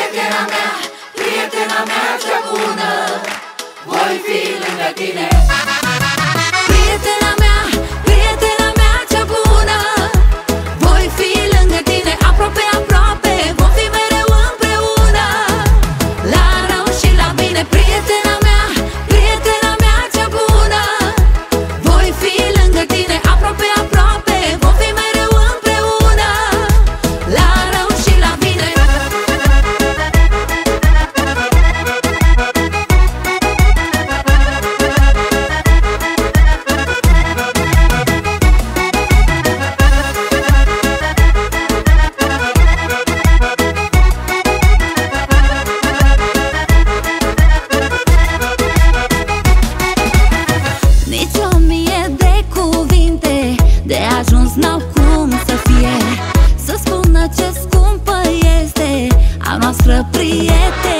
prietena mea cea bună, voi fi lângă tine. Prietena mea cea bună, voi fi lângă tine. Aproape, aproape, vom fi mereu împreună, la rău și la bine. Prietena mea cea bună, voi fi lângă tine. Aproape, aproape, vom fi mereu împreună, la rău și la bine. Nici o mie de cuvinte de ajuns n-au cum să fie, să spună ce scumpă este a noastră prietenie.